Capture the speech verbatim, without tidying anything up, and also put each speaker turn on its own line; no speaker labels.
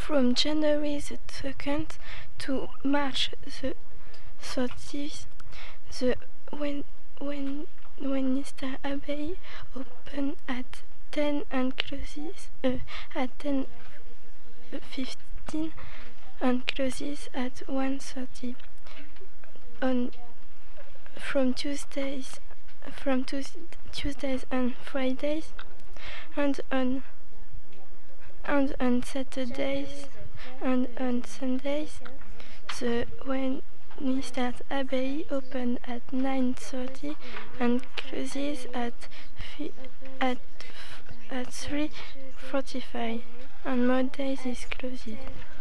from January the second to March the thirtieth, the when when Westminster Abbey open at ten and closes uh, at ten fifteen and closes at one thirty. On from Tuesdays from Tues- Tuesdays and Fridays, and on and on Saturdays and on Sundays, the Westminster Abbey open at nine thirty and closes at fi- at at three forty-five. On Mondays is closed.